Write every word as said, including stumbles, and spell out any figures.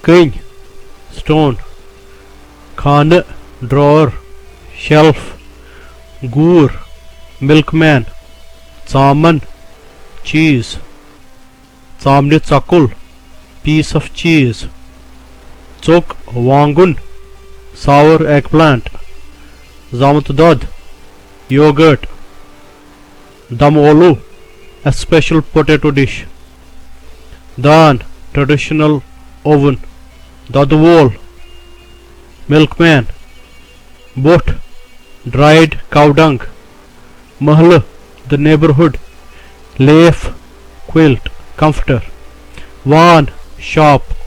King, stone. Khane, drawer, shelf. Gur, milkman. Tsaman, cheese. Tsamni tsakul, piece of cheese. Tsok, wangun, sour eggplant. Zamut dod, yogurt. Damolu, a special potato dish. Dan, traditional oven. Dadwol, milkman. Bot, dried cow dung. Mahl, the neighborhood. Leaf, quilt, comforter. Wan, shop.